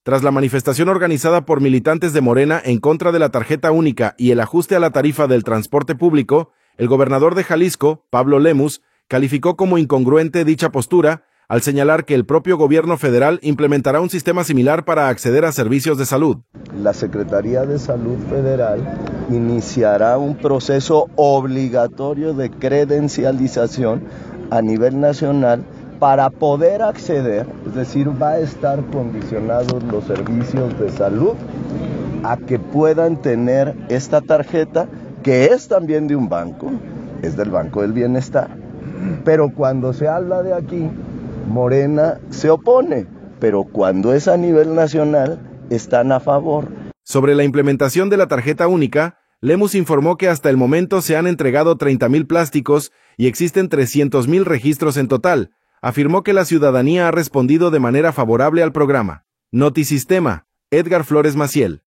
Tras la manifestación organizada por militantes de Morena en contra de la tarjeta única y el ajuste a la tarifa del transporte público, el gobernador de Jalisco, Pablo Lemus, calificó como incongruente dicha postura al señalar que el propio gobierno federal implementará un sistema similar para acceder a servicios de salud. La Secretaría de Salud Federal iniciará un proceso obligatorio de credencialización a nivel nacional para poder acceder, es decir, va a estar condicionados los servicios de salud a que puedan tener esta tarjeta, que es también de un banco, es del Banco del Bienestar. Pero cuando se habla de aquí, Morena se opone, pero cuando es a nivel nacional, están a favor. Sobre la implementación de la tarjeta única, Lemus informó que hasta el momento se han entregado 30,000 plásticos y existen 300,000 registros en total. Afirmó que la ciudadanía ha respondido de manera favorable al programa. Notisistema, Edgar Flores Maciel.